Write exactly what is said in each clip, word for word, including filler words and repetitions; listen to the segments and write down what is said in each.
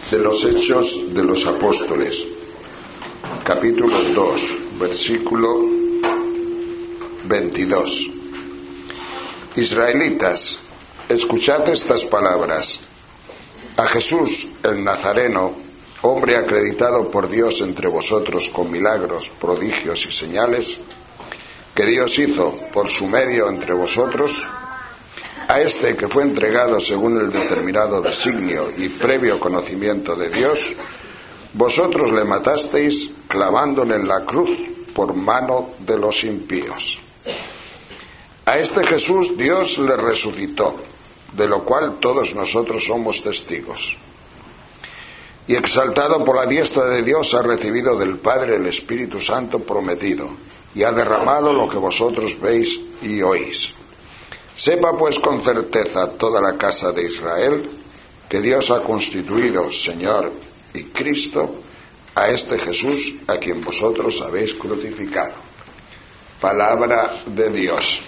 de los Hechos de los Apóstoles, capítulo dos, versículo veintidós. Israelitas, escuchad estas palabras. A Jesús, el Nazareno, hombre acreditado por Dios entre vosotros con milagros, prodigios y señales, que Dios hizo por su medio entre vosotros, a este que fue entregado según el determinado designio y previo conocimiento de Dios, vosotros le matasteis clavándole en la cruz por mano de los impíos. A este Jesús Dios le resucitó, de lo cual todos nosotros somos testigos. Y exaltado por la diestra de Dios ha recibido del Padre el Espíritu Santo prometido, y ha derramado lo que vosotros veis y oís. Sepa pues con certeza toda la casa de Israel que Dios ha constituido Señor y Cristo a este Jesús a quien vosotros habéis crucificado. Palabra de Dios.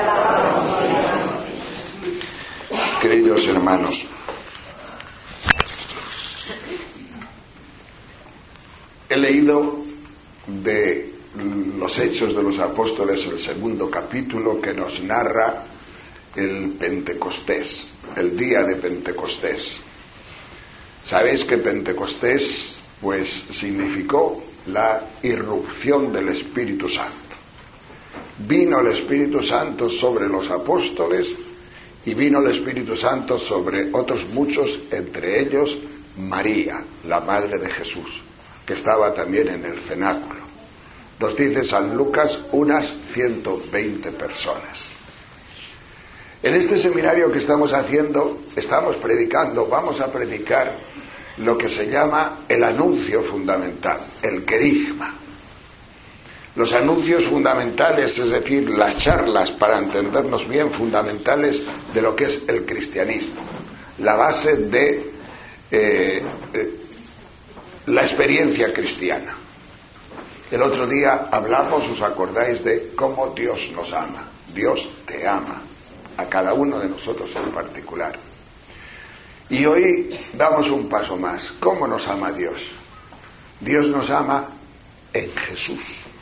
Queridos hermanos, he leído de los Hechos de los Apóstoles el segundo capítulo que nos narra el Pentecostés, el día de Pentecostés. Sabéis que Pentecostés pues significó la irrupción del Espíritu Santo. Vino el Espíritu Santo sobre los apóstoles y vino el Espíritu Santo sobre otros muchos, entre ellos María, la madre de Jesús, que estaba también en el cenáculo. Nos dice San Lucas unas ciento veinte personas. En este seminario que estamos haciendo, estamos predicando, vamos a predicar lo que se llama el anuncio fundamental, el querigma. Los anuncios fundamentales, es decir, las charlas, para entendernos bien, fundamentales de lo que es el cristianismo, la base de eh, eh, la experiencia cristiana. El otro día hablamos, ¿os acordáis de cómo Dios nos ama? Dios te ama, a cada uno de nosotros en particular. Y hoy damos un paso más. ¿Cómo nos ama Dios? Dios nos ama en Jesús,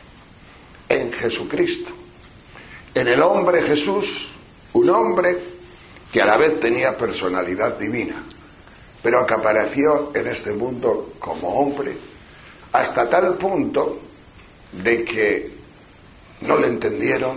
en Jesucristo, en el hombre Jesús, un hombre que a la vez tenía personalidad divina, pero que apareció en este mundo como hombre, hasta tal punto de que no le entendieron,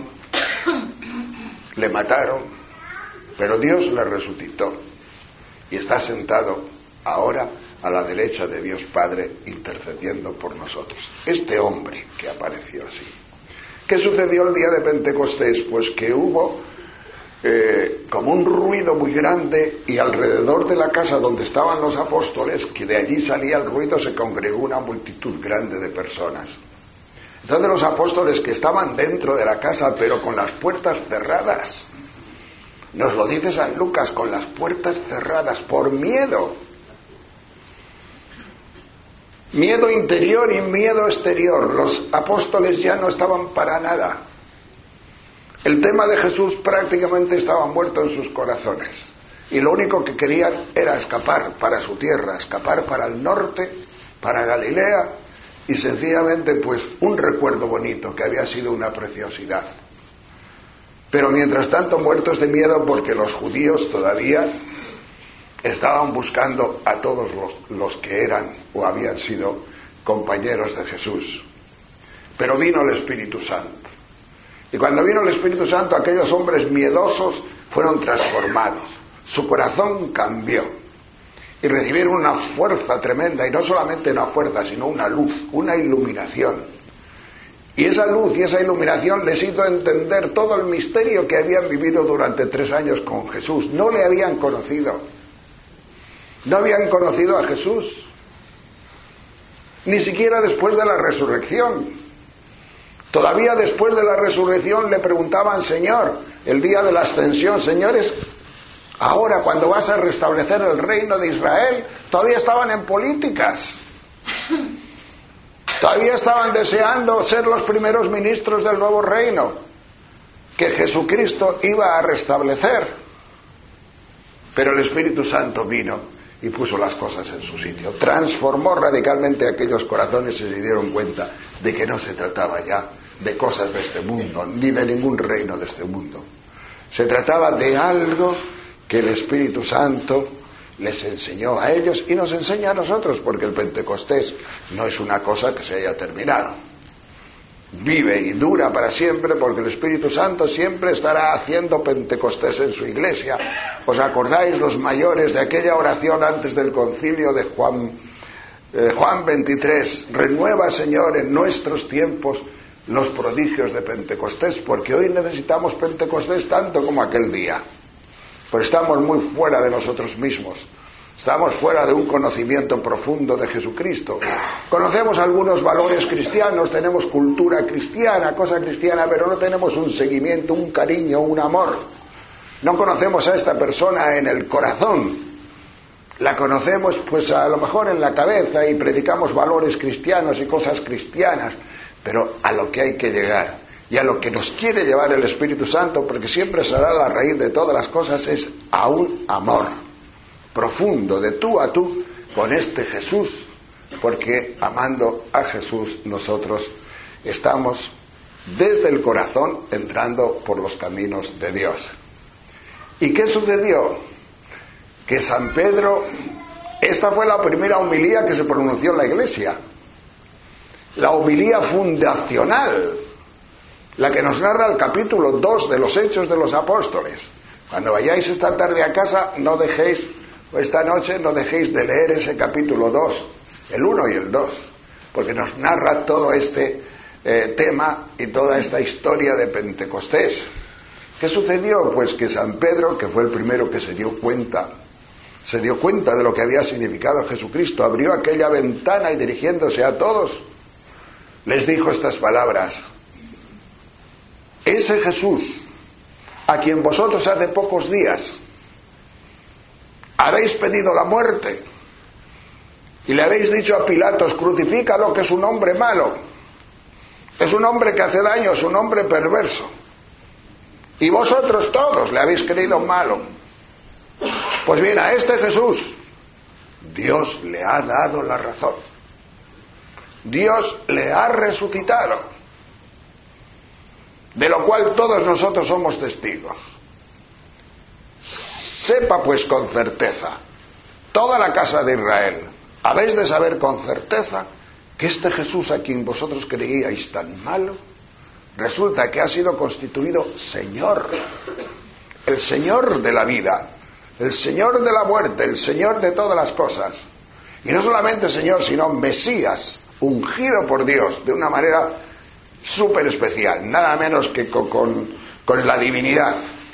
le mataron, pero Dios le resucitó y está sentado ahora a la derecha de Dios Padre intercediendo por nosotros. Este hombre que apareció así. ¿Qué sucedió el día de Pentecostés? Pues que hubo eh, como un ruido muy grande, y alrededor de la casa donde estaban los apóstoles, que de allí salía el ruido, se congregó una multitud grande de personas. Entonces los apóstoles, que estaban dentro de la casa pero con las puertas cerradas, nos lo dice San Lucas, con las puertas cerradas por miedo, miedo interior y miedo exterior. Los apóstoles ya no estaban para nada. El tema de Jesús prácticamente estaba muerto en sus corazones, y lo único que querían era escapar para su tierra, escapar para el norte, para Galilea, y sencillamente pues un recuerdo bonito que había sido una preciosidad. Pero mientras tanto muertos de miedo, porque los judíos todavía estaban buscando a todos los, los que eran o habían sido compañeros de Jesús. Pero vino el Espíritu Santo, y cuando vino el Espíritu Santo, aquellos hombres miedosos fueron transformados, su corazón cambió y recibieron una fuerza tremenda, y no solamente una fuerza, sino una luz, una iluminación. Y esa luz y esa iluminación les hizo entender todo el misterio que habían vivido durante tres años con Jesús. No le habían conocido. No habían conocido a Jesús. Ni siquiera después de la resurrección. Todavía después de la resurrección le preguntaban, Señor, el día de la ascensión, señores, ahora cuando vas a restablecer el reino de Israel, todavía estaban en políticas. Todavía estaban deseando ser los primeros ministros del nuevo reino que Jesucristo iba a restablecer. Pero el Espíritu Santo vino y puso las cosas en su sitio. Transformó radicalmente aquellos corazones y se dieron cuenta de que no se trataba ya de cosas de este mundo, ni de ningún reino de este mundo. Se trataba de algo que el Espíritu Santo les enseñó a ellos y nos enseña a nosotros, porque el Pentecostés no es una cosa que se haya terminado. Vive y dura para siempre, porque el Espíritu Santo siempre estará haciendo Pentecostés en su iglesia. ¿Os acordáis los mayores de aquella oración antes del concilio de Juan, eh, Juan veintitrés? Renueva, Señor, en nuestros tiempos los prodigios de Pentecostés, porque hoy necesitamos Pentecostés tanto como aquel día. Pues estamos muy fuera de nosotros mismos. Estamos fuera de un conocimiento profundo de Jesucristo. Conocemos algunos valores cristianos, tenemos cultura cristiana, cosa cristiana, pero no tenemos un seguimiento, un cariño, un amor. No conocemos a esta persona en el corazón. La conocemos pues a lo mejor en la cabeza y predicamos valores cristianos y cosas cristianas, pero a lo que hay que llegar y a lo que nos quiere llevar el Espíritu Santo, porque siempre será la raíz de todas las cosas, es a un amor profundo, de tú a tú, con este Jesús, porque amando a Jesús nosotros estamos desde el corazón entrando por los caminos de Dios. ¿Y qué sucedió? Que San Pedro, esta fue la primera homilía que se pronunció en la iglesia, la homilía fundacional, la que nos narra el capítulo dos de los Hechos de los Apóstoles. Cuando vayáis esta tarde a casa, no dejéis esta noche no dejéis de leer ese capítulo dos, el uno y el dos, porque nos narra todo este eh, tema y toda esta historia de Pentecostés. ¿Qué sucedió? Pues que San Pedro, que fue el primero que se dio cuenta, se dio cuenta de lo que había significado Jesucristo, abrió aquella ventana y dirigiéndose a todos, les dijo estas palabras: ese Jesús, a quien vosotros hace pocos días habéis pedido la muerte y le habéis dicho a Pilatos, crucifícalo, que es un hombre malo, es un hombre que hace daño, es un hombre perverso, y vosotros todos le habéis creído malo. Pues bien, a este Jesús Dios le ha dado la razón, Dios le ha resucitado, de lo cual todos nosotros somos testigos. Sepa pues con certeza, toda la casa de Israel, habéis de saber con certeza que este Jesús a quien vosotros creíais tan malo, resulta que ha sido constituido Señor, el Señor de la vida, el Señor de la muerte, el Señor de todas las cosas. Y no solamente Señor, sino Mesías, ungido por Dios de una manera súper especial, nada menos que con, con, con la divinidad.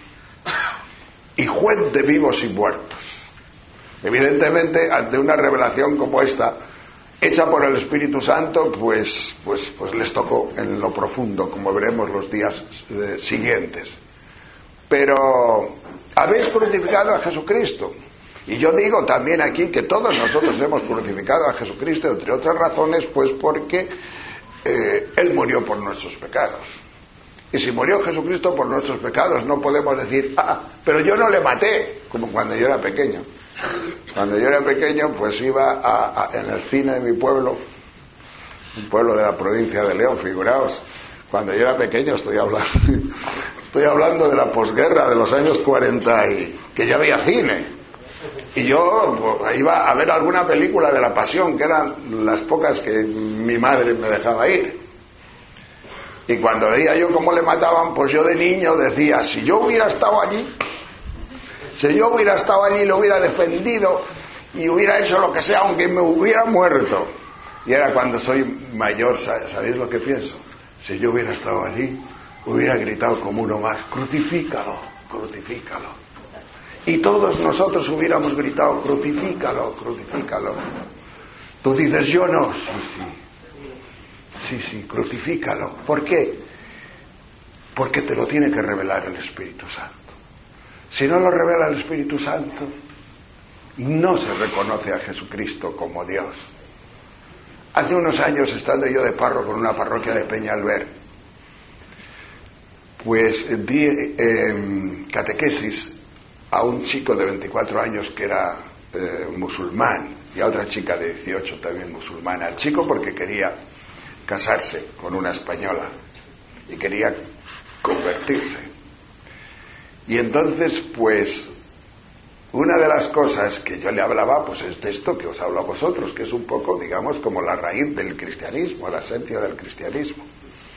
Y juez de vivos y muertos. Evidentemente, ante una revelación como esta, hecha por el Espíritu Santo, pues, pues, pues les tocó en lo profundo, como veremos los días eh, siguientes. Pero habéis crucificado a Jesucristo. Y yo digo también aquí que todos nosotros hemos crucificado a Jesucristo, entre otras razones, pues porque eh, Él murió por nuestros pecados. Y si murió Jesucristo por nuestros pecados, no podemos decir, ah, pero yo no le maté, como cuando yo era pequeño. Cuando yo era pequeño, pues iba a, a, en el cine de mi pueblo, un pueblo de la provincia de León, figuraos, cuando yo era pequeño, estoy hablando, estoy hablando de la posguerra, de los años cuarenta, y que ya había cine. Y yo pues, iba a ver alguna película de la Pasión, que eran las pocas que mi madre me dejaba ir. Y cuando veía yo cómo le mataban, pues yo de niño decía, si yo hubiera estado allí, si yo hubiera estado allí, lo hubiera defendido y hubiera hecho lo que sea, aunque me hubiera muerto. Y ahora cuando soy mayor, ¿sabéis lo que pienso? Si yo hubiera estado allí, hubiera gritado como uno más, crucifícalo, crucifícalo. Y todos nosotros hubiéramos gritado, crucifícalo, crucifícalo. Tú dices, yo no, sí, sí. Sí, sí, crucifícalo. ¿Por qué? Porque te lo tiene que revelar el Espíritu Santo. Si no lo revela el Espíritu Santo, no se reconoce a Jesucristo como Dios. Hace unos años, estando yo de párroco en una parroquia de Peñalver, pues di eh, catequesis a un chico de veinticuatro años que era eh, musulmán, y a otra chica de dieciocho también musulmana. Al chico porque quería casarse con una española y quería convertirse. Y entonces, pues, una de las cosas que yo le hablaba, pues es de esto que os hablo a vosotros, que es un poco, digamos, como la raíz del cristianismo, la esencia del cristianismo.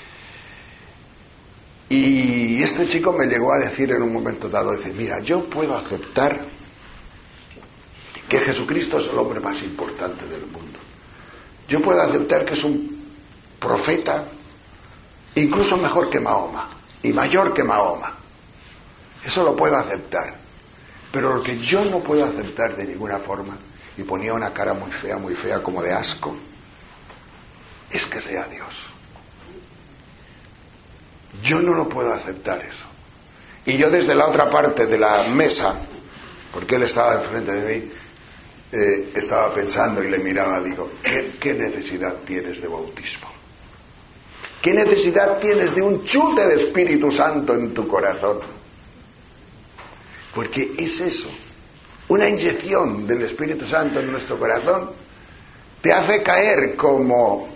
Y este chico me llegó a decir en un momento dado, dice, mira, yo puedo aceptar que Jesucristo es el hombre más importante del mundo. Yo puedo aceptar que es un profeta incluso mejor que Mahoma y mayor que Mahoma. Eso lo puedo aceptar. Pero lo que yo no puedo aceptar de ninguna forma, y ponía una cara muy fea, muy fea, como de asco, es que sea Dios. Yo no lo puedo aceptar eso. Y yo desde la otra parte de la mesa, porque él estaba enfrente de mí, eh, estaba pensando y le miraba, digo, ¿qué, qué necesidad tienes de bautismo? ¿Qué necesidad tienes de un chute de Espíritu Santo en tu corazón? Porque es eso, una inyección del Espíritu Santo en nuestro corazón te hace caer como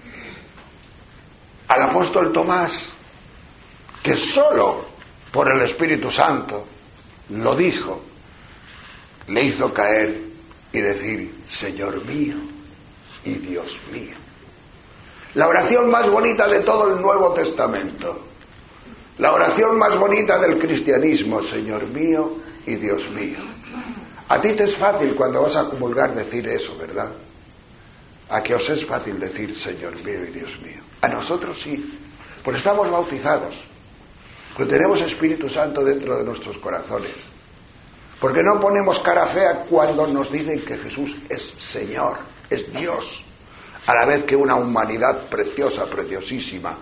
al apóstol Tomás, que solo por el Espíritu Santo lo dijo, le hizo caer y decir, Señor mío y Dios mío. La oración más bonita de todo el Nuevo Testamento, la oración más bonita del cristianismo, Señor mío y Dios mío. A ti te es fácil cuando vas a comulgar decir eso, ¿verdad? A que os es fácil decir Señor mío y Dios mío. A nosotros sí, porque estamos bautizados, porque tenemos Espíritu Santo dentro de nuestros corazones, porque no ponemos cara fea cuando nos dicen que Jesús es Señor, es Dios, a la vez que una humanidad preciosa, preciosísima.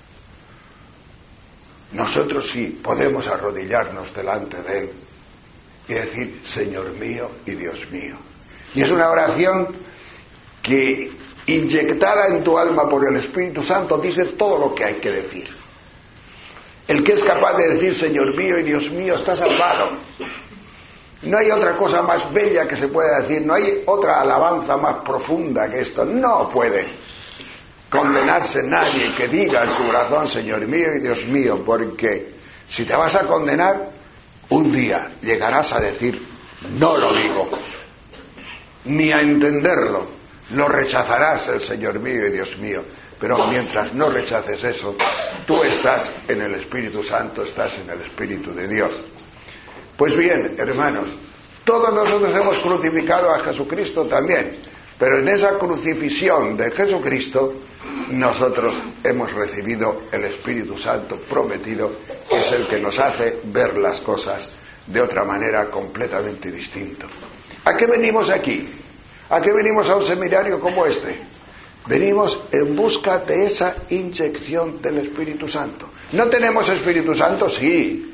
Nosotros sí podemos arrodillarnos delante de Él y decir Señor mío y Dios mío. Y es una oración que, inyectada en tu alma por el Espíritu Santo, dice todo lo que hay que decir. El que es capaz de decir Señor mío y Dios mío está salvado. No hay otra cosa más bella que se pueda decir, no hay otra alabanza más profunda que esto. No puede condenarse nadie que diga en su corazón Señor mío y Dios mío, porque si te vas a condenar, un día llegarás a decir no lo digo, ni a entenderlo, lo rechazarás el Señor mío y Dios mío. Pero mientras no rechaces eso, tú estás en el Espíritu Santo, estás en el Espíritu de Dios. Pues bien, hermanos, todos nosotros hemos crucificado a Jesucristo también, pero en esa crucifixión de Jesucristo nosotros hemos recibido el Espíritu Santo prometido, que es el que nos hace ver las cosas de otra manera completamente distinta. ¿A qué venimos aquí? ¿A qué venimos a un seminario como este? Venimos en busca de esa inyección del Espíritu Santo. ¿No tenemos Espíritu Santo? Sí.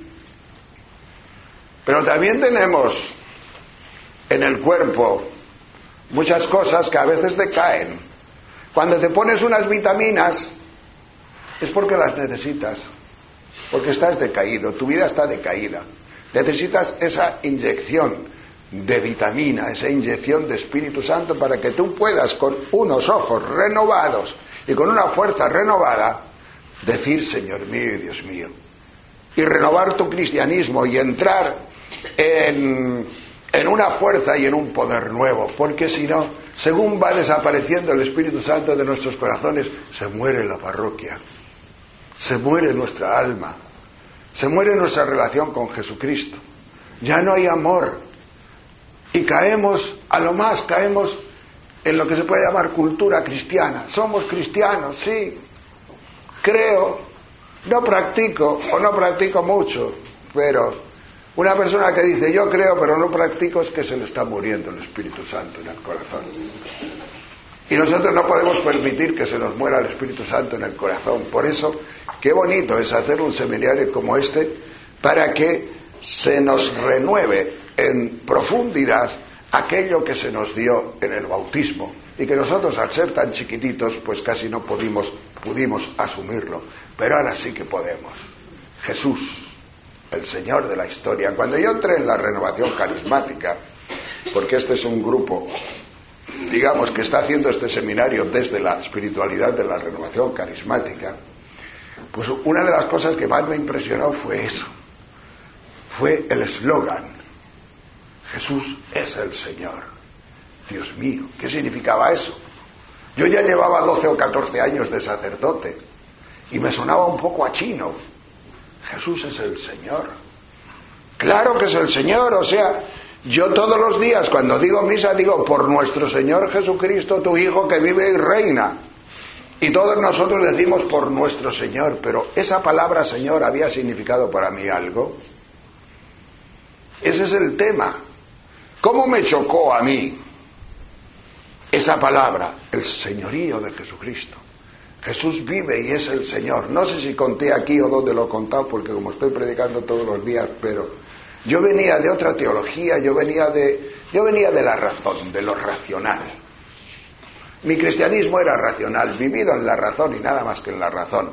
Pero también tenemos en el cuerpo muchas cosas que a veces decaen. Cuando te pones unas vitaminas es porque las necesitas, porque estás decaído, tu vida está decaída. Necesitas esa inyección de vitamina, esa inyección de Espíritu Santo para que tú puedas con unos ojos renovados y con una fuerza renovada decir Señor mío y Dios mío, y renovar tu cristianismo y entrar en, en una fuerza y en un poder nuevo, porque si no, según va desapareciendo el Espíritu Santo de nuestros corazones, se muere la parroquia, se muere nuestra alma, se muere nuestra relación con Jesucristo, ya no hay amor. Y caemos, a lo más caemos en lo que se puede llamar cultura cristiana. Somos cristianos, sí, creo, no practico o no practico mucho, pero una persona que dice yo creo pero no practico es que se le está muriendo el Espíritu Santo en el corazón. Y nosotros no podemos permitir que se nos muera el Espíritu Santo en el corazón. Por eso, qué bonito es hacer un seminario como este para que se nos renueve en profundidad aquello que se nos dio en el bautismo y que nosotros al ser tan chiquititos pues casi no pudimos, pudimos asumirlo, pero ahora sí que podemos. Jesús, el Señor de la historia. Cuando yo entré en la renovación carismática, porque este es un grupo, digamos, que está haciendo este seminario desde la espiritualidad de la renovación carismática, pues una de las cosas que más me impresionó fue eso, fue el eslogan: Jesús es el Señor. Dios mío, ¿qué significaba eso? Yo ya llevaba doce o catorce años de sacerdote y me sonaba un poco a chino. Jesús es el Señor. Claro que es el Señor, o sea, yo todos los días cuando digo misa digo: por nuestro Señor Jesucristo, tu Hijo que vive y reina. Y todos nosotros decimos por nuestro Señor, pero esa palabra Señor había significado para mí algo. Ese es el tema. ¿Cómo me chocó a mí esa palabra, el señorío de Jesucristo? Jesús vive y es el Señor. No sé si conté aquí o dónde lo he contado, porque como estoy predicando todos los días, pero yo venía de otra teología, yo venía de, yo venía de la razón, de lo racional. Mi cristianismo era racional, vivido en la razón y nada más que en la razón.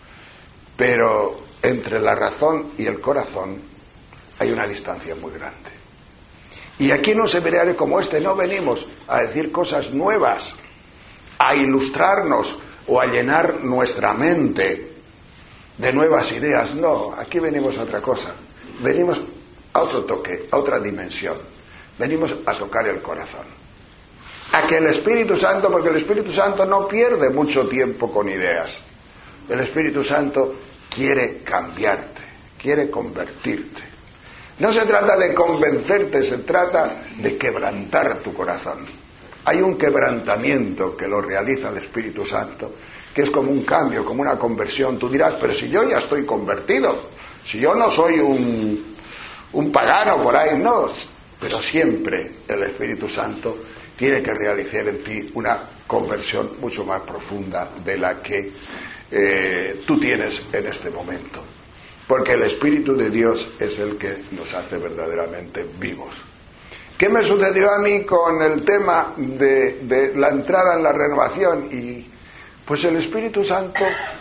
Pero entre la razón y el corazón hay una distancia muy grande. Y aquí en un seminario como este no venimos a decir cosas nuevas, a ilustrarnos o a llenar nuestra mente de nuevas ideas. No, aquí venimos a otra cosa. Venimos a otro toque, a otra dimensión. Venimos a tocar el corazón. A que el Espíritu Santo, porque el Espíritu Santo no pierde mucho tiempo con ideas. El Espíritu Santo quiere cambiarte, quiere convertirte. No se trata de convencerte, se trata de quebrantar tu corazón. Hay un quebrantamiento que lo realiza el Espíritu Santo, que es como un cambio, como una conversión. Tú dirás: pero si yo ya estoy convertido, si yo no soy un, un pagano por ahí. No, pero siempre el Espíritu Santo tiene que realizar en ti una conversión mucho más profunda de la que eh, tú tienes en este momento. Porque el Espíritu de Dios es el que nos hace verdaderamente vivos. ¿Qué me sucedió a mí con el tema de, de la entrada en la renovación? Y pues el Espíritu Santo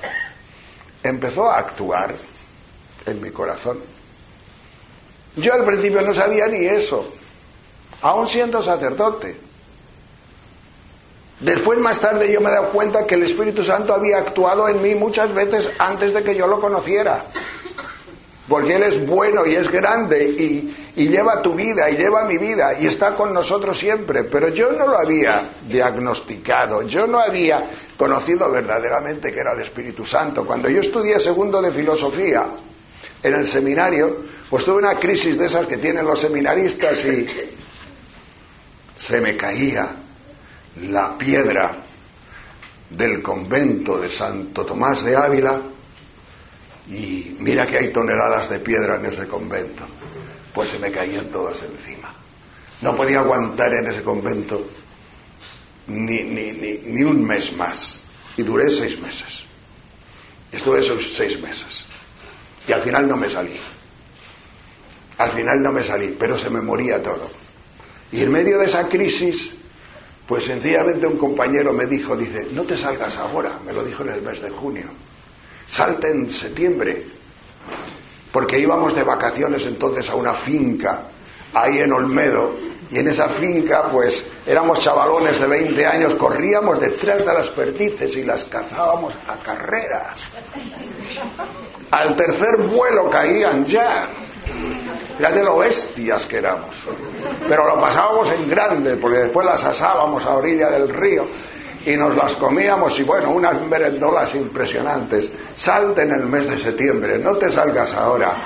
empezó a actuar en mi corazón. Yo al principio no sabía ni eso, aún siendo sacerdote. Después, más tarde, yo me he dado cuenta que el Espíritu Santo había actuado en mí muchas veces antes de que yo lo conociera. Porque Él es bueno y es grande y, y lleva tu vida y lleva mi vida y está con nosotros siempre. Pero yo no lo había diagnosticado, yo no había conocido verdaderamente que era el Espíritu Santo. Cuando yo estudié segundo de filosofía en el seminario, pues tuve una crisis de esas que tienen los seminaristas y se me caía la piedra del convento de Santo Tomás de Ávila. Y mira que hay toneladas de piedra en ese convento. Pues se me caían todas encima. No podía aguantar en ese convento ni, ni, ni, ni un mes más. Y duré seis meses. Estuve esos seis meses. Y al final no me salí. Al final no me salí, pero se me moría todo. Y en medio de esa crisis, pues sencillamente un compañero me dijo, dice: no te salgas ahora. Me lo dijo en el mes de junio. Salte en septiembre, porque íbamos de vacaciones entonces a una finca ahí en Olmedo, y en esa finca pues éramos chavalones de veinte años, corríamos detrás de las perdices y las cazábamos a carreras. Al tercer vuelo caían ya. Fíjate lo bestias que éramos, pero lo pasábamos en grande, porque después las asábamos a orilla del río y nos las comíamos, y bueno, unas merendolas impresionantes. Salte en el mes de septiembre, no te salgas ahora.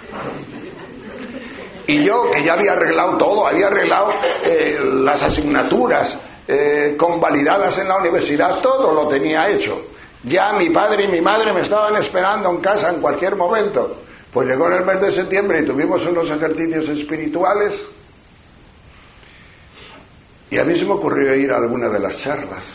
Y yo, que ya había arreglado todo, había arreglado eh, las asignaturas eh, convalidadas en la universidad, todo lo tenía hecho. Ya mi padre y mi madre me estaban esperando en casa en cualquier momento. Pues llegó en el mes de septiembre y tuvimos unos ejercicios espirituales, y a mí se me ocurrió ir a alguna de las charlas.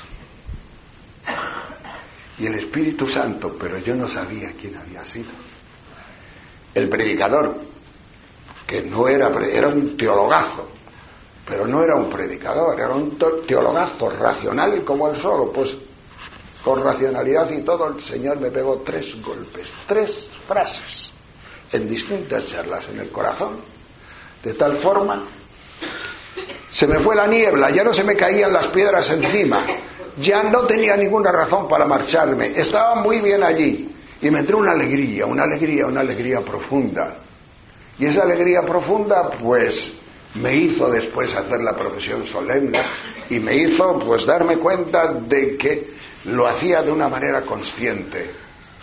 Y el Espíritu Santo, pero yo no sabía quién había sido. El predicador, que no era, era un teologazo, pero no era un predicador, era un teologazo racional como él solo, pues con racionalidad y todo, el Señor me pegó tres golpes, tres frases, en distintas charlas en el corazón, de tal forma Se me fue la niebla, ya no se me caían las piedras encima, ya no tenía ninguna razón para marcharme, estaba muy bien allí. Y me entró una alegría, una alegría, una alegría profunda. Y esa alegría profunda, pues, me hizo después hacer la profesión solemne y me hizo, pues, darme cuenta de que lo hacía de una manera consciente.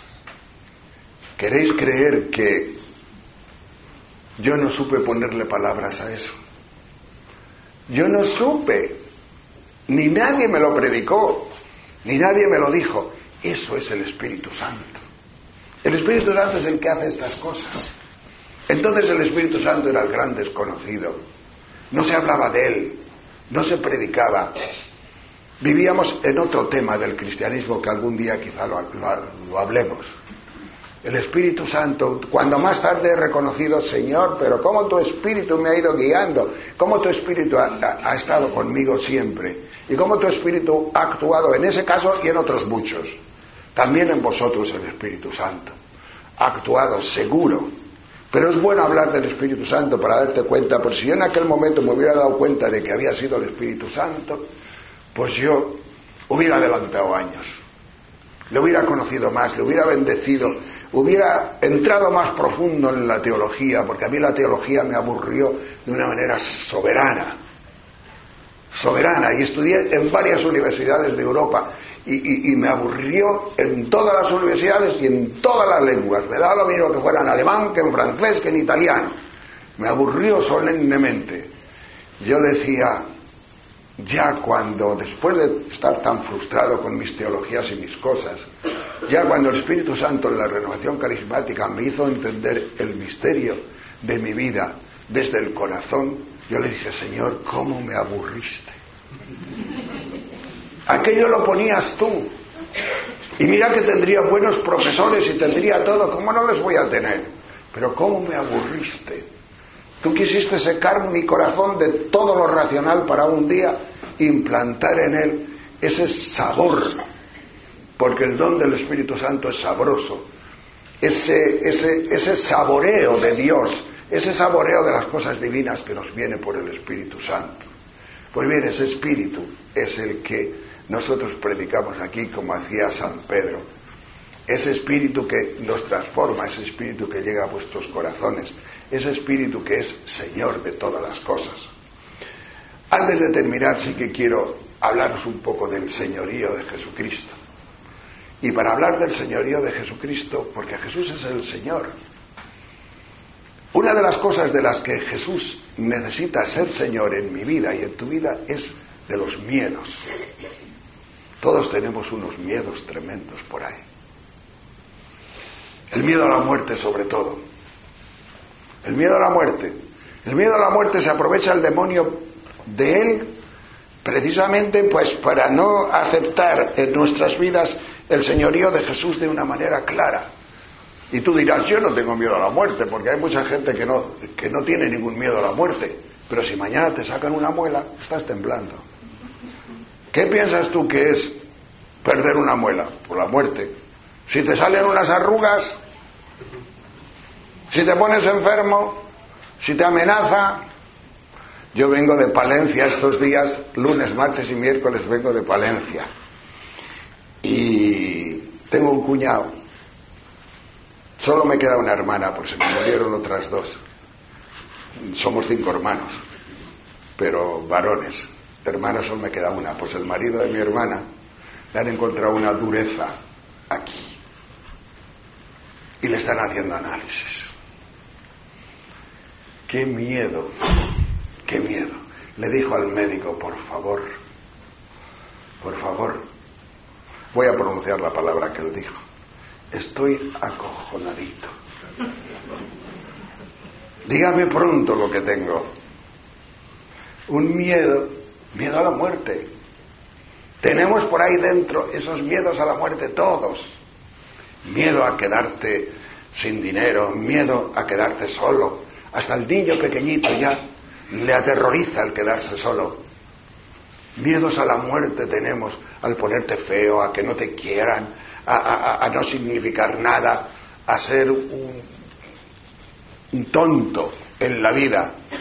¿Queréis creer que yo no supe ponerle palabras a eso? Yo no supe, ni nadie me lo predicó, ni nadie me lo dijo. Eso es el Espíritu Santo. El Espíritu Santo es el que hace estas cosas. Entonces el Espíritu Santo era el gran desconocido. No se hablaba de él, no se predicaba. Vivíamos en otro tema del cristianismo que algún día quizá lo, lo, lo hablemos. El Espíritu Santo, cuando más tarde he reconocido, Señor, pero cómo tu Espíritu me ha ido guiando, cómo tu Espíritu ha, ha, ha estado conmigo siempre, y cómo tu Espíritu ha actuado en ese caso y en otros muchos. También en vosotros el Espíritu Santo ha actuado, seguro. Pero es bueno hablar del Espíritu Santo para darte cuenta, por si yo en aquel momento me hubiera dado cuenta de que había sido el Espíritu Santo, pues yo hubiera adelantado años, le hubiera conocido más, le hubiera bendecido, hubiera entrado más profundo en la teología, porque a mí la teología me aburrió de una manera soberana, soberana, y estudié en varias universidades de Europa, y, y, y me aburrió en todas las universidades y en todas las lenguas. Me daba lo mismo que fuera en alemán, que en francés, que en italiano. Me aburrió solemnemente. Yo decía, ya cuando, después de estar tan frustrado con mis teologías y mis cosas, ya cuando el Espíritu Santo en la renovación carismática me hizo entender el misterio de mi vida desde el corazón, yo le dije, Señor, ¿cómo me aburriste? Aquello lo ponías tú. Y mira que tendría buenos profesores y tendría todo. ¿Cómo no les voy a tener? Pero ¿cómo me aburriste? Tú quisiste secar mi corazón de todo lo racional para un día implantar en él ese sabor. Porque el don del Espíritu Santo es sabroso. Ese, ese, ese saboreo de Dios, ese saboreo de las cosas divinas que nos viene por el Espíritu Santo. Pues bien, ese Espíritu es el que nosotros predicamos aquí, como hacía San Pedro. Ese Espíritu que nos transforma, ese Espíritu que llega a vuestros corazones, ese Espíritu que es Señor de todas las cosas. Antes de terminar, sí que quiero hablaros un poco del señorío de Jesucristo. Y para hablar del señorío de Jesucristo, porque Jesús es el Señor. Una de las cosas de las que Jesús necesita ser Señor en mi vida y en tu vida es de los miedos. Todos tenemos unos miedos tremendos por ahí. El miedo a la muerte sobre todo. El miedo a la muerte. El miedo a la muerte se aprovecha el demonio de él precisamente pues para no aceptar en nuestras vidas el señorío de Jesús de una manera clara. Y tú dirás, yo no tengo miedo a la muerte, porque hay mucha gente que no, que no tiene ningún miedo a la muerte. Pero si mañana te sacan una muela, estás temblando. ¿Qué piensas tú que es perder una muela? Por la muerte. Si te salen unas arrugas, si te pones enfermo, si te amenaza. Yo vengo de Palencia estos días, lunes, martes y miércoles vengo de Palencia. Y tengo un cuñado. Solo me queda una hermana, porque se me murieron otras dos. Somos cinco hermanos, pero varones. Hermana solo me queda una. Pues el marido de mi hermana le han encontrado una dureza aquí. Y le están haciendo análisis. ¡Qué miedo! ¡Qué miedo! Le dijo al médico, por favor, por favor, voy a pronunciar la palabra que él dijo. Estoy acojonadito. Dígame pronto lo que tengo. Un miedo, miedo a la muerte. Tenemos por ahí dentro esos miedos a la muerte todos. Miedo a quedarte sin dinero, miedo a quedarte solo. Hasta el niño pequeñito ya le aterroriza el quedarse solo. Miedos a la muerte tenemos, al ponerte feo, a que no te quieran, a, a, a no significar nada, a ser un, un tonto en la vida,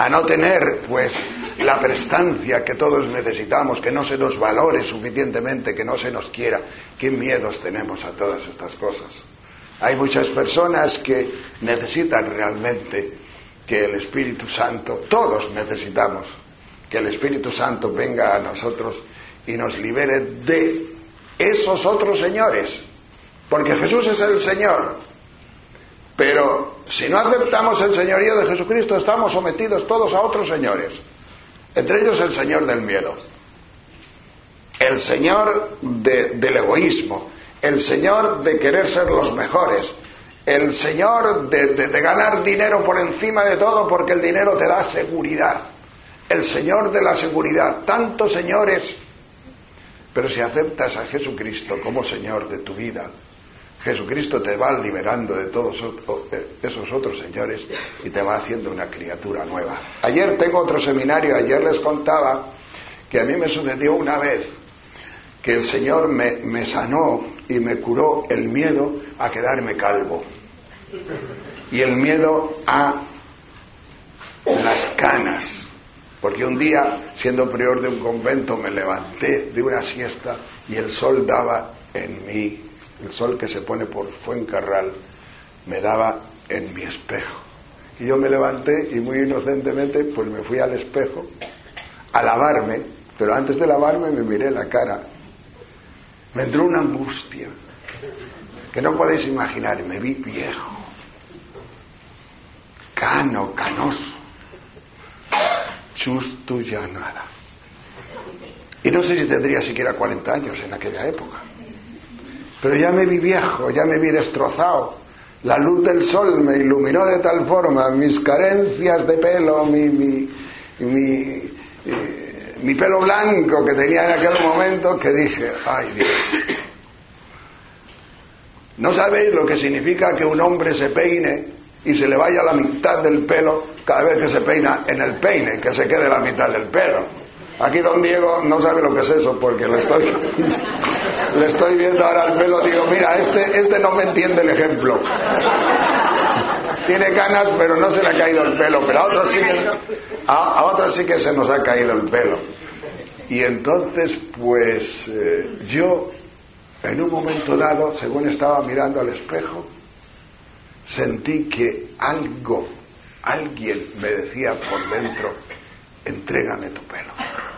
a no tener pues la prestancia que todos necesitamos, que no se nos valore suficientemente, que no se nos quiera. ¿Qué miedos tenemos a todas estas cosas? Hay muchas personas que necesitan realmente que el Espíritu Santo, todos necesitamos que el Espíritu Santo venga a nosotros y nos libere de esos otros señores, porque Jesús es el Señor, pero si no aceptamos el señorío de Jesucristo, estamos sometidos todos a otros señores, entre ellos el señor del miedo, el señor de, del egoísmo, el señor de querer ser los mejores, el señor de, de, de ganar dinero por encima de todo, porque el dinero te da seguridad, el señor de la seguridad. Tantos señores. Pero si aceptas a Jesucristo como Señor de tu vida, Jesucristo te va liberando de todos esos otros señores y te va haciendo una criatura nueva. Ayer tengo otro seminario, ayer les contaba que a mí me sucedió una vez que el Señor me, me sanó y me curó el miedo a quedarme calvo y el miedo a las canas. Porque un día, siendo prior de un convento, me levanté de una siesta y el sol daba en mí, el sol que se pone por Fuencarral, me daba en mi espejo. Y yo me levanté y muy inocentemente pues me fui al espejo a lavarme, pero antes de lavarme me miré la cara. Me entró una angustia que no podéis imaginar, me vi viejo, cano, canoso. Justo ya nada. Y no sé si tendría siquiera cuarenta años en aquella época, pero ya me vi viejo, ya me vi destrozado. La luz del sol me iluminó de tal forma mis carencias de pelo, mi mi mi, eh, mi pelo blanco que tenía en aquel momento, que dije, ay Dios, no sabéis lo que significa que un hombre se peine y se le vaya la mitad del pelo cada vez que se peina en el peine, que se quede la mitad del pelo. Aquí don Diego no sabe lo que es eso, porque le estoy le estoy viendo ahora el pelo, digo, mira, este este no me entiende el ejemplo. Tiene canas, pero no se le ha caído el pelo, pero a otros sí que, a, a otros sí que se nos ha caído el pelo. Y entonces, pues, eh, yo, en un momento dado, según estaba mirando al espejo, sentí que algo, alguien me decía por dentro, entrégame tu pelo.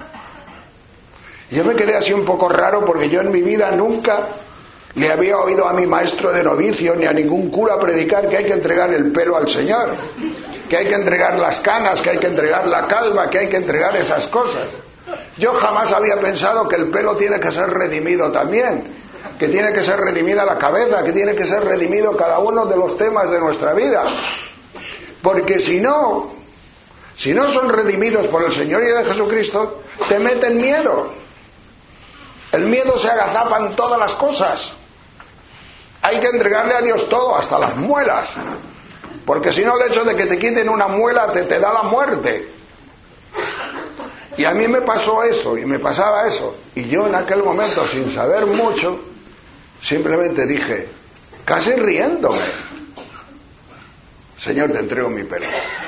Y yo me quedé así un poco raro, porque yo en mi vida nunca le había oído a mi maestro de novicio ni a ningún cura predicar que hay que entregar el pelo al Señor, que hay que entregar las canas, que hay que entregar la calva, que hay que entregar esas cosas. Yo jamás había pensado que el pelo tiene que ser redimido también, que tiene que ser redimida la cabeza, que tiene que ser redimido cada uno de los temas de nuestra vida, porque si no, si no son redimidos por el señorío de Jesucristo, te meten miedo. El miedo se agazapa en todas las cosas. Hay que entregarle a Dios todo, hasta las muelas, porque si no, el hecho de que te quiten una muela te, te da la muerte. Y a mí me pasó eso, y me pasaba eso, y yo en aquel momento, sin saber mucho, simplemente dije, casi riéndome, Señor, te entrego mi pelo.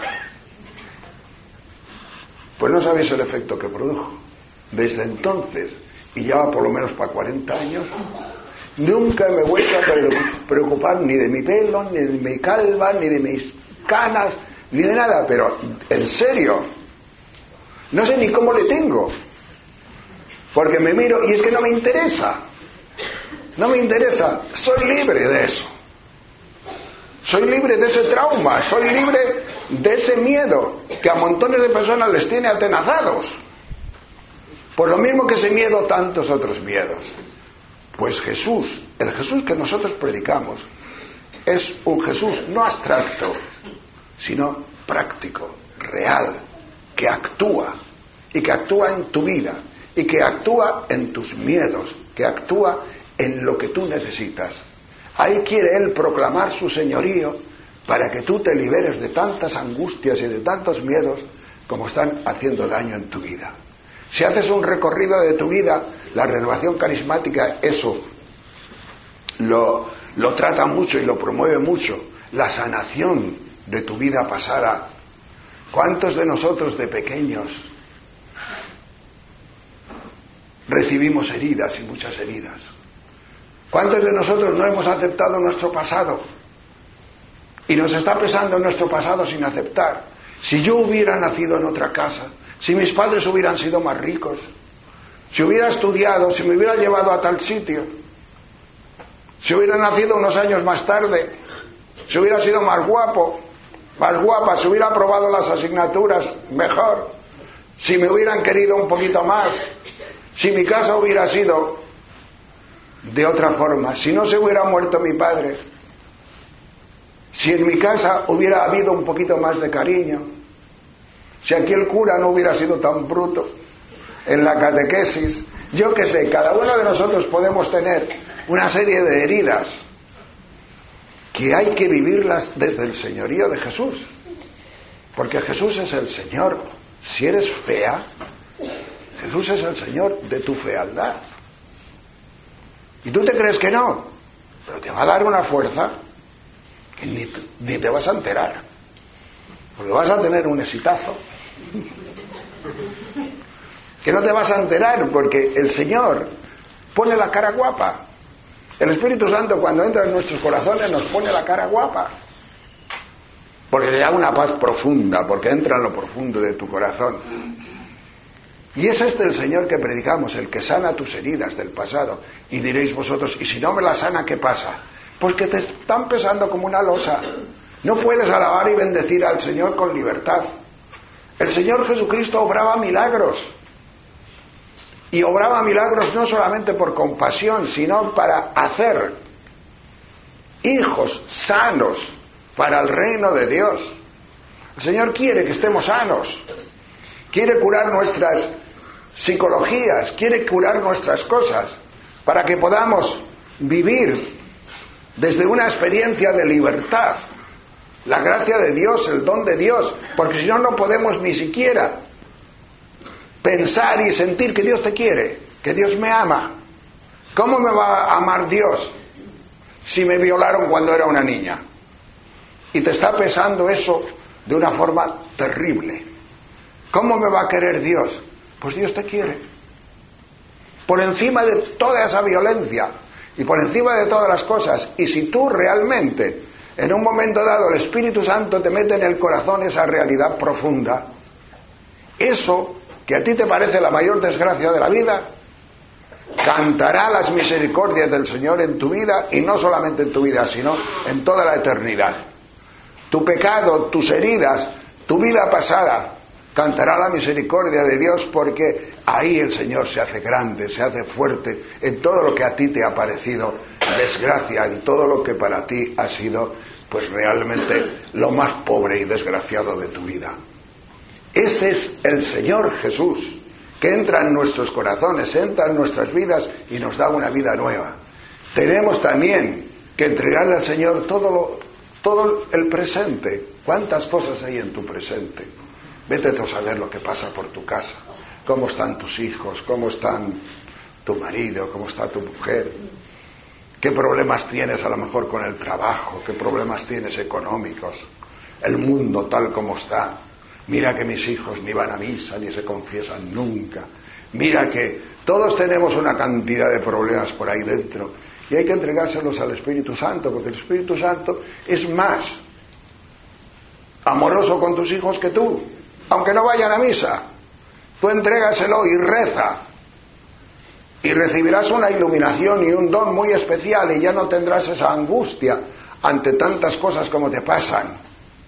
Pues no sabéis el efecto que produjo. Desde entonces, y ya va por lo menos para cuarenta años, nunca me he vuelto a preocupar ni de mi pelo, ni de mi calva, ni de mis canas, ni de nada. Pero en serio, no sé ni cómo le tengo, porque me miro y es que no me interesa. No me interesa, soy libre de eso. Soy libre de ese trauma, soy libre de ese miedo que a montones de personas les tiene atenazados. Por lo mismo que ese miedo, tantos otros miedos. Pues Jesús, el Jesús que nosotros predicamos, es un Jesús no abstracto, sino práctico, real, que actúa, y que actúa en tu vida, y que actúa en tus miedos, que actúa en lo que tú necesitas. Ahí quiere Él proclamar su señorío para que tú te liberes de tantas angustias y de tantos miedos como están haciendo daño en tu vida. Si haces un recorrido de tu vida, la renovación carismática eso lo, lo trata mucho y lo promueve mucho. La sanación de tu vida pasada, ¿Cuántos de nosotros de pequeños recibimos heridas y muchas heridas? ¿Cuántos de nosotros no hemos aceptado nuestro pasado? Y nos está pesando nuestro pasado sin aceptar. Si yo hubiera nacido en otra casa, si mis padres hubieran sido más ricos, si hubiera estudiado, si me hubiera llevado a tal sitio, si hubiera nacido unos años más tarde, si hubiera sido más guapo, más guapa, si hubiera aprobado las asignaturas mejor, si me hubieran querido un poquito más, si mi casa hubiera sido de otra forma, si no se hubiera muerto mi padre, si en mi casa hubiera habido un poquito más de cariño, si aquí el cura no hubiera sido tan bruto en la catequesis, yo qué sé, cada uno de nosotros podemos tener una serie de heridas que hay que vivirlas desde el señorío de Jesús, porque Jesús es el Señor. Si eres fea, Jesús es el Señor de tu fealdad. Y tú te crees que no, pero te va a dar una fuerza que ni, ni te vas a enterar, porque vas a tener un exitazo que no te vas a enterar, porque el Señor pone la cara guapa. El Espíritu Santo, cuando entra en nuestros corazones, nos pone la cara guapa, porque te da una paz profunda, porque entra en lo profundo de tu corazón. Y es este el Señor que predicamos, el que sana tus heridas del pasado. Y diréis vosotros, ¿y si no me la sana, qué pasa? Pues que te están pesando como una losa. No puedes alabar y bendecir al Señor con libertad. El Señor Jesucristo obraba milagros. Y obraba milagros no solamente por compasión, sino para hacer hijos sanos para el reino de Dios. El Señor quiere que estemos sanos. Quiere curar nuestras psicologías, quiere curar nuestras cosas, para que podamos vivir desde una experiencia de libertad, la gracia de Dios, el don de Dios, porque si no, no podemos ni siquiera pensar y sentir que Dios te quiere, que Dios me ama. ¿Cómo me va a amar Dios si me violaron cuando era una niña? Y te está pesando eso de una forma terrible. ¿Cómo me va a querer Dios? Pues Dios te quiere. Por encima de toda esa violencia y por encima de todas las cosas. Y si tú realmente, en un momento dado, el Espíritu Santo te mete en el corazón esa realidad profunda, eso que a ti te parece la mayor desgracia de la vida, cantará las misericordias del Señor en tu vida, y no solamente en tu vida, sino en toda la eternidad. Tu pecado, tus heridas, tu vida pasada, cantará la misericordia de Dios, porque ahí el Señor se hace grande, se hace fuerte en todo lo que a ti te ha parecido desgracia, en todo lo que para ti ha sido pues realmente lo más pobre y desgraciado de tu vida. Ese es el Señor Jesús, que entra en nuestros corazones, entra en nuestras vidas y nos da una vida nueva. Tenemos también que entregarle al Señor todo, lo, todo el presente. ¿Cuántas cosas hay en tu presente? Vete tú a saber lo que pasa por tu casa, cómo están tus hijos, cómo están tu marido, cómo está tu mujer, qué problemas tienes a lo mejor con el trabajo, qué problemas tienes económicos, el mundo tal como está. Mira que mis hijos ni van a misa ni se confiesan nunca. Mira que todos tenemos una cantidad de problemas por ahí dentro y hay que entregárselos al Espíritu Santo, porque el Espíritu Santo es más amoroso con tus hijos que tú, aunque no vayan a misa. Tú entrégaselo y reza y recibirás una iluminación y un don muy especial, y ya no tendrás esa angustia ante tantas cosas como te pasan.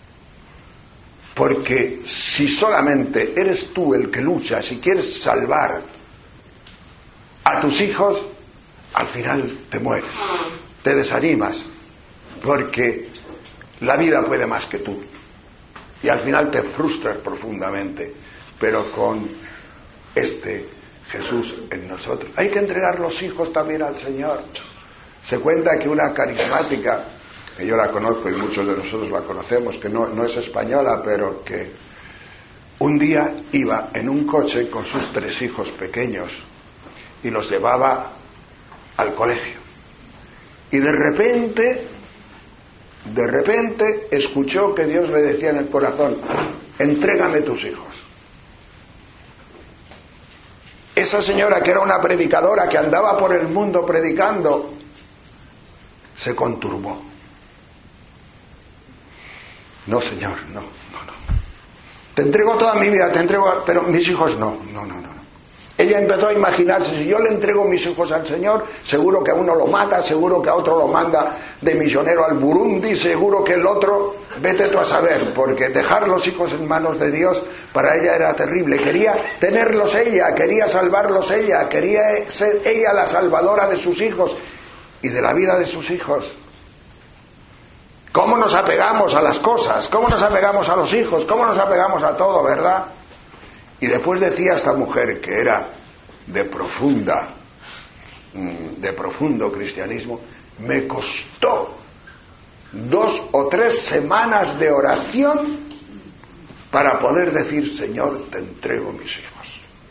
Porque si solamente eres tú el que luchas y quieres salvar a tus hijos, al final te mueres, te desanimas, porque la vida puede más que tú. Y al final te frustras profundamente, pero con este Jesús en nosotros. Hay que entregar los hijos también al Señor. Se cuenta que una carismática, que yo la conozco y muchos de nosotros la conocemos, que no, no es española, pero que un día iba en un coche con sus tres hijos pequeños y los llevaba al colegio. Y de repente de repente escuchó que Dios le decía en el corazón: entrégame tus hijos. Esa señora, que era una predicadora, que andaba por el mundo predicando, se conturbó. No, Señor, no, no, no. Te entrego toda mi vida, te entrego, pero mis hijos no, no, no, no. Ella empezó a imaginarse: si yo le entrego mis hijos al Señor, seguro que a uno lo mata, seguro que a otro lo manda de misionero al Burundi, seguro que el otro, vete tú a saber, porque dejar los hijos en manos de Dios para ella era terrible. Quería tenerlos ella, quería salvarlos ella, quería ser ella la salvadora de sus hijos y de la vida de sus hijos. ¿Cómo nos apegamos a las cosas? ¿Cómo nos apegamos a los hijos? ¿Cómo nos apegamos a todo, verdad? Y después decía esta mujer, que era de profunda, de profundo cristianismo: me costó dos o tres semanas de oración para poder decir: Señor, te entrego mis hijos.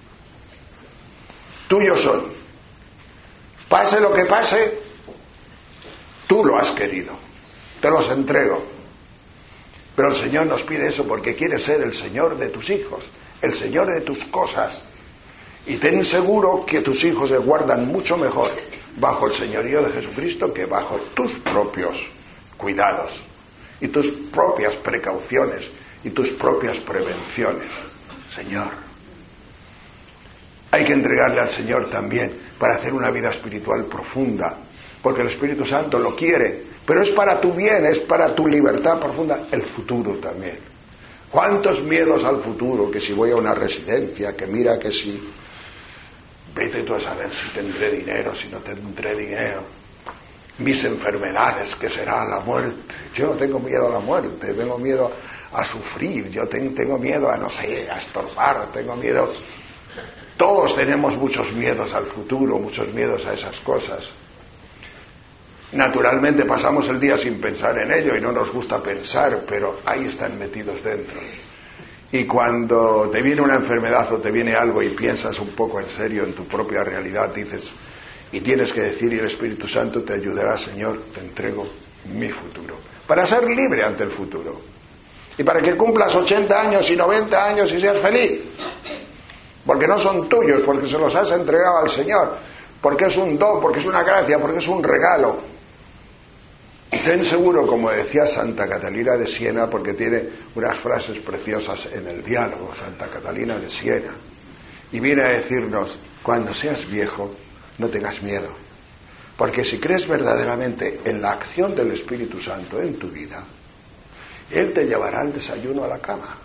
Tuyos son. Pase lo que pase, tú lo has querido. Te los entrego. Pero el Señor nos pide eso porque quiere ser el Señor de tus hijos, el Señor de tus cosas. Y ten seguro que tus hijos se guardan mucho mejor bajo el señorío de Jesucristo que bajo tus propios cuidados y tus propias precauciones y tus propias prevenciones. Señor, hay que entregarle al Señor también para hacer una vida espiritual profunda, porque el Espíritu Santo lo quiere, pero es para tu bien, es para tu libertad profunda. El futuro también. ¿Cuántos miedos al futuro? Que si voy a una residencia, que mira que si... Vete tú a saber si tendré dinero, si no tendré dinero. Mis enfermedades, que será la muerte. Yo no tengo miedo a la muerte, tengo miedo a sufrir, yo tengo miedo a, no sé, a estorbar, tengo miedo... Todos tenemos muchos miedos al futuro, muchos miedos a esas cosas. Naturalmente pasamos el día sin pensar en ello y no nos gusta pensar, pero ahí están metidos dentro. Y cuando te viene una enfermedad o te viene algo y piensas un poco en serio en tu propia realidad, dices, y tienes que decir, y el Espíritu Santo te ayudará: Señor, te entrego mi futuro, para ser libre ante el futuro y para que cumplas ochenta años y noventa años y seas feliz, porque no son tuyos, porque se los has entregado al Señor, porque es un don, porque es una gracia, porque es un regalo. Y ten seguro, como decía Santa Catalina de Siena, porque tiene unas frases preciosas en el diálogo, Santa Catalina de Siena, y viene a decirnos: cuando seas viejo, no tengas miedo, porque si crees verdaderamente en la acción del Espíritu Santo en tu vida, Él te llevará el desayuno a la cama.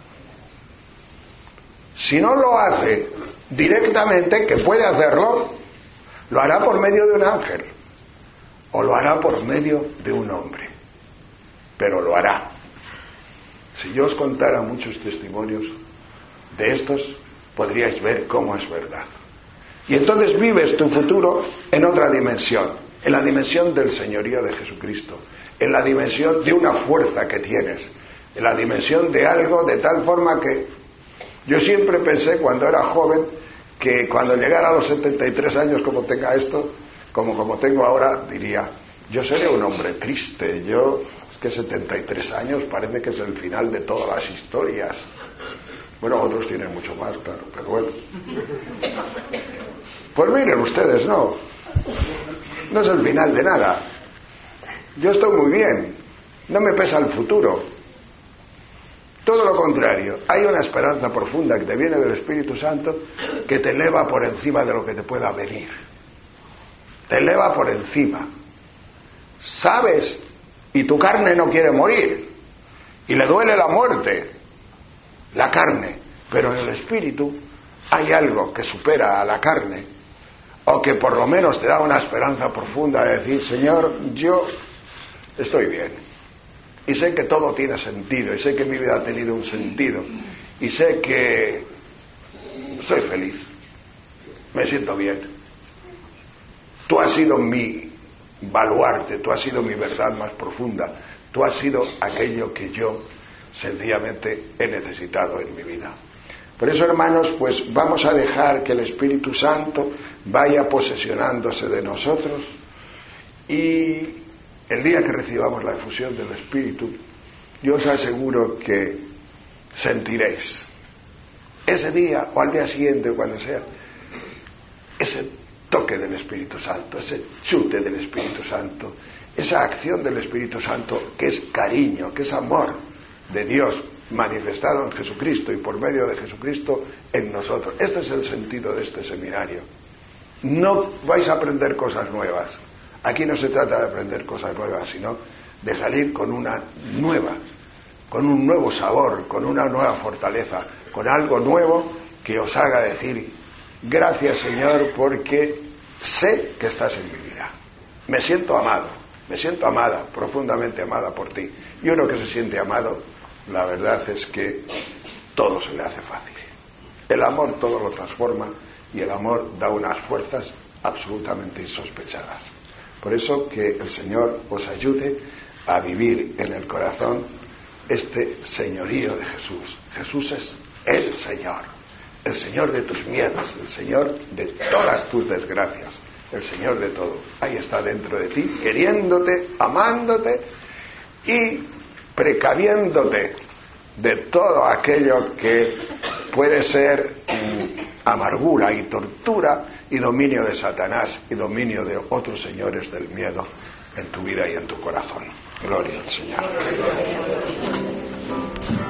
Si no lo hace directamente, que puede hacerlo, lo hará por medio de un ángel, o lo hará por medio de un hombre, pero lo hará. Si yo os contara muchos testimonios de estos, podríais ver cómo es verdad. Y entonces vives tu futuro en otra dimensión, en la dimensión del señorío de Jesucristo, en la dimensión de una fuerza que tienes, en la dimensión de algo de tal forma que yo siempre pensé cuando era joven que cuando llegara a los setenta y tres años, como tenga esto, como como tengo ahora, diría: yo seré un hombre triste. Yo, es que setenta y tres años parece que es el final de todas las historias. Bueno, otros tienen mucho más, claro, pero bueno. Pues miren ustedes, no, no es el final de nada. Yo estoy muy bien, no me pesa el futuro. Todo lo contrario, hay una esperanza profunda que te viene del Espíritu Santo que te eleva por encima de lo que te pueda venir. Te eleva por encima. Sabes, y tu carne no quiere morir, y le duele la muerte, la carne, pero en el Espíritu hay algo que supera a la carne, o que por lo menos te da una esperanza profunda de decir: Señor, yo estoy bien, y sé que todo tiene sentido, y sé que mi vida ha tenido un sentido, y sé que soy feliz, me siento bien. Tú has sido mi baluarte, tú has sido mi verdad más profunda, tú has sido aquello que yo sencillamente he necesitado en mi vida. Por eso, hermanos, pues vamos a dejar que el Espíritu Santo vaya posesionándose de nosotros y el día que recibamos la efusión del Espíritu, yo os aseguro que sentiréis ese día o al día siguiente o cuando sea ese toque del Espíritu Santo, ese chute del Espíritu Santo, esa acción del Espíritu Santo que es cariño, que es amor de Dios manifestado en Jesucristo y por medio de Jesucristo en nosotros. Este es el sentido de este seminario. No vais a aprender cosas nuevas. Aquí no se trata de aprender cosas nuevas, sino de salir con una nueva, con un nuevo sabor, con una nueva fortaleza, con algo nuevo que os haga decir: gracias, Señor, porque sé que estás en mi vida. Me siento amado, me siento amada, profundamente amada por ti. Y uno que se siente amado, la verdad es que todo se le hace fácil. El amor todo lo transforma y el amor da unas fuerzas absolutamente insospechadas. Por eso que el Señor os ayude a vivir en el corazón este señorío de Jesús. Jesús es el Señor, el Señor de tus miedos, el Señor de todas tus desgracias, el Señor de todo. Ahí está dentro de ti, queriéndote, amándote y precaviéndote de todo aquello que puede ser mm, amargura y tortura y dominio de Satanás y dominio de otros señores del miedo en tu vida y en tu corazón. Gloria al Señor.